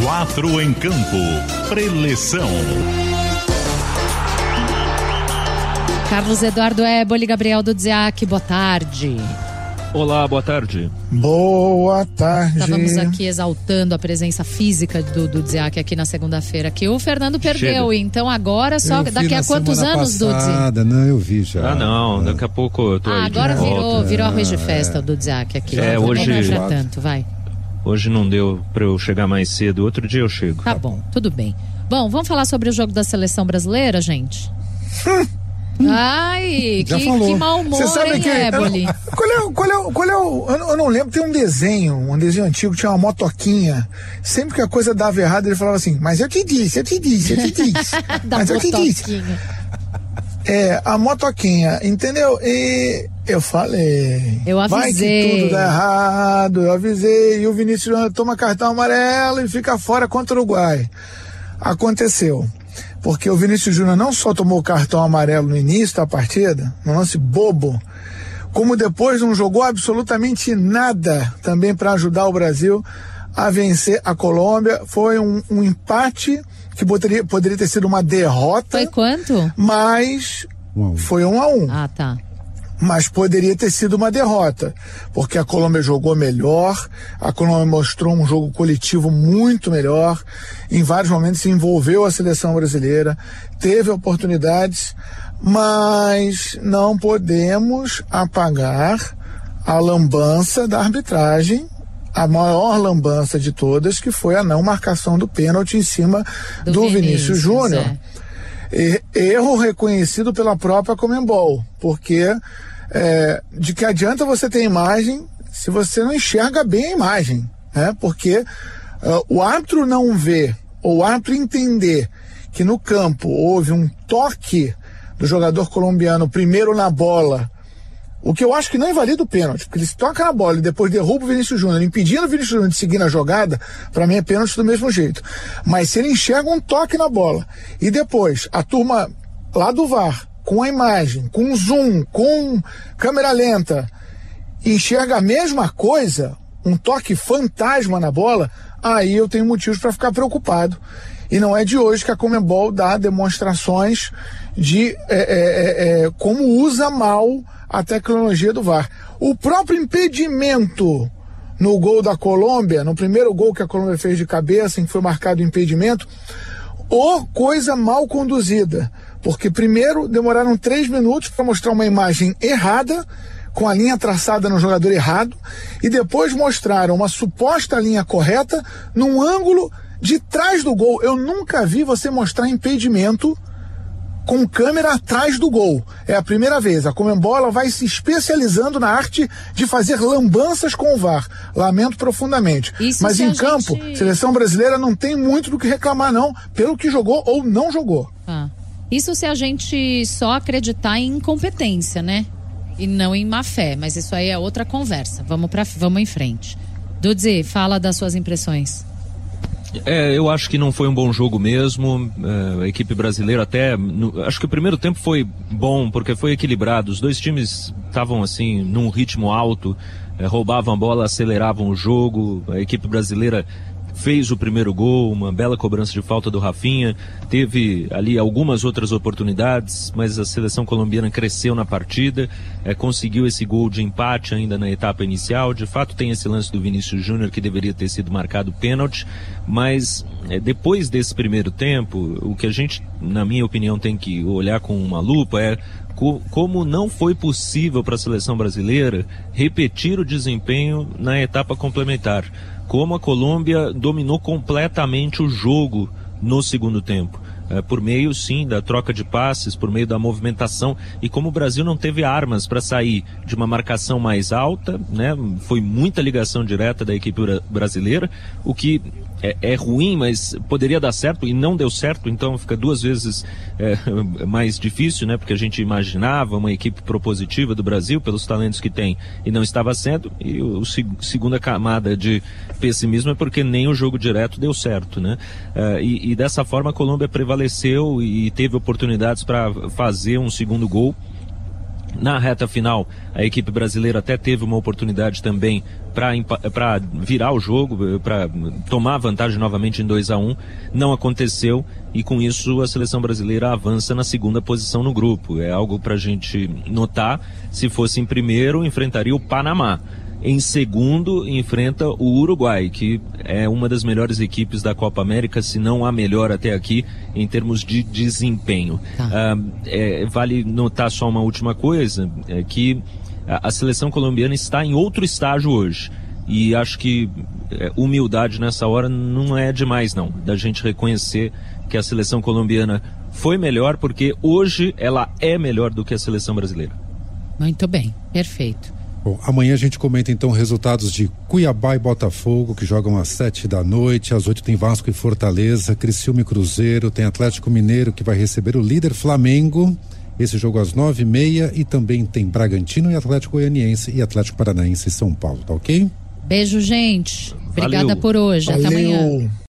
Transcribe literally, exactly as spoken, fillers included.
Quatro em campo. Preleção. Carlos Eduardo Éboli, Gabriel Dudziak, boa tarde. Olá, boa tarde. Boa tarde. Estávamos aqui exaltando a presença física do Dudziak aqui na segunda-feira, que o Fernando perdeu, Chega. Então agora só eu daqui a quantos anos, Dudziak? Não, eu vi já. Ah, não, daqui a pouco eu tô Ah, aí agora de virou, volta. virou arroz de festa o Dudziak aqui. É, hoje não é pra tanto, vai. Hoje não deu pra eu chegar mais cedo, outro dia eu chego. Tá bom, tudo bem. Bom, vamos falar sobre o jogo da seleção brasileira, gente? Ai, que, que mau humor, Você sabe hein, que Éboli? Qual é, o- qual é, o- qual é o. Eu não- eu não lembro, tem um desenho, um desenho antigo, tinha uma motoquinha. Sempre que a coisa dava errado, ele falava assim: Mas eu te disse, eu te disse, eu te disse. Da mas eu te disse. motoquinha. É, a motoquinha, entendeu? E eu falei. Eu Vai avisei. que tudo dá errado, eu avisei. E o Vinícius Júnior toma cartão amarelo e fica fora contra o Uruguai. Aconteceu. Porque o Vinícius Júnior não só tomou cartão amarelo no início da partida, no lance bobo, como depois não jogou absolutamente nada também para ajudar o Brasil a vencer a Colômbia. Foi um, um empate que poderia, poderia ter sido uma derrota. Foi quanto? Mas Um a um. foi um a um. Ah, tá. Mas poderia ter sido uma derrota, porque a Colômbia jogou melhor, a Colômbia mostrou um jogo coletivo muito melhor, em vários momentos se envolveu a seleção brasileira, teve oportunidades, mas não podemos apagar a lambança da arbitragem, a maior lambança de todas, que foi a não marcação do pênalti em cima do, Do do Vinícius, Vinícius Júnior. é. E- Erro reconhecido pela própria Conmebol, porque é, de que adianta você ter imagem se você não enxerga bem a imagem, né? Porque uh, o árbitro não vê, ou o árbitro entender que no campo houve um toque do jogador colombiano primeiro na bola, o que eu acho que não invalida o pênalti, porque ele se toca na bola e depois derruba o Vinícius Júnior, impedindo o Vinícius Júnior de seguir na jogada, pra mim é pênalti do mesmo jeito. Mas se ele enxerga um toque na bola e depois a turma lá do V A R, com a imagem, com zoom, com câmera lenta, enxerga a mesma coisa, um toque fantasma na bola, aí eu tenho motivos para ficar preocupado. E não é de hoje que a Conmebol dá demonstrações de é, é, é, como usa mal a tecnologia do V A R. O próprio impedimento no gol da Colômbia, no primeiro gol que a Colômbia fez de cabeça, em que foi marcado o impedimento, ou coisa mal conduzida. Porque primeiro demoraram três minutos para mostrar uma imagem errada, com a linha traçada no jogador errado, e depois mostraram uma suposta linha correta num ângulo de trás do gol. Eu nunca vi você mostrar impedimento com câmera atrás do gol. É a primeira vez. A Conmebol ela vai se especializando na arte de fazer lambanças com o V A R. Lamento profundamente. Isso Mas se em a campo, gente- seleção brasileira não tem muito do que reclamar, não, pelo que jogou ou não jogou. Ah. Isso se a gente só acreditar em incompetência, né? E não em má fé, mas isso aí é outra conversa. Vamos pra, vamos em frente. Dudzi, fala das suas impressões. É, eu acho que não foi um bom jogo mesmo. É, a equipe brasileira até, no, acho que o primeiro tempo foi bom porque foi equilibrado. Os dois times estavam assim num ritmo alto, é, roubavam a bola, aceleravam o jogo. A equipe brasileira fez o primeiro gol, uma bela cobrança de falta do Rafinha, teve ali algumas outras oportunidades, mas a seleção colombiana cresceu na partida, é, conseguiu esse gol de empate ainda na etapa inicial. De fato tem esse lance do Vinícius Júnior que deveria ter sido marcado pênalti, mas é, depois desse primeiro tempo, o que a gente, na minha opinião, tem que olhar com uma lupa é co- como não foi possível para a seleção brasileira repetir o desempenho na etapa complementar. Como a Colômbia dominou completamente o jogo no segundo tempo. É, por meio, sim, da troca de passes, por meio da movimentação, e como o Brasil não teve armas para sair de uma marcação mais alta, né, foi muita ligação direta da equipe bra- brasileira, o que é, é ruim, mas poderia dar certo e não deu certo, então fica duas vezes é, mais difícil, né, porque a gente imaginava uma equipe propositiva do Brasil pelos talentos que tem e não estava sendo, e o, o seg- segunda camada de pessimismo é porque nem o jogo direto deu certo, né, é, e, e dessa forma a Colômbia prevaleceu e teve oportunidades para fazer um segundo gol. Na reta final, a equipe brasileira até teve uma oportunidade também para virar o jogo, para tomar vantagem novamente em dois a um. Não aconteceu e com isso a seleção brasileira avança na segunda posição no grupo. É algo para a gente notar. Se fosse em primeiro, enfrentaria o Panamá. Em segundo, enfrenta o Uruguai, que é uma das melhores equipes da Copa América, se não a melhor até aqui, em termos de desempenho. Tá. Ah, é, vale notar só uma última coisa, é que a, a seleção colombiana está em outro estágio hoje. E acho que é, humildade nessa hora não é demais, não, da gente reconhecer que a seleção colombiana foi melhor, porque hoje ela é melhor do que a seleção brasileira. Muito bem, perfeito. Bom, amanhã a gente comenta então resultados de Cuiabá e Botafogo, que jogam às sete da noite, às oito tem Vasco e Fortaleza, Criciúma e Cruzeiro, tem Atlético Mineiro que vai receber o líder Flamengo, esse jogo às nove e meia, e também tem Bragantino e Atlético Goianiense e Atlético Paranaense e São Paulo, tá ok? Beijo, gente. Obrigada Valeu. por hoje. Valeu. Até amanhã.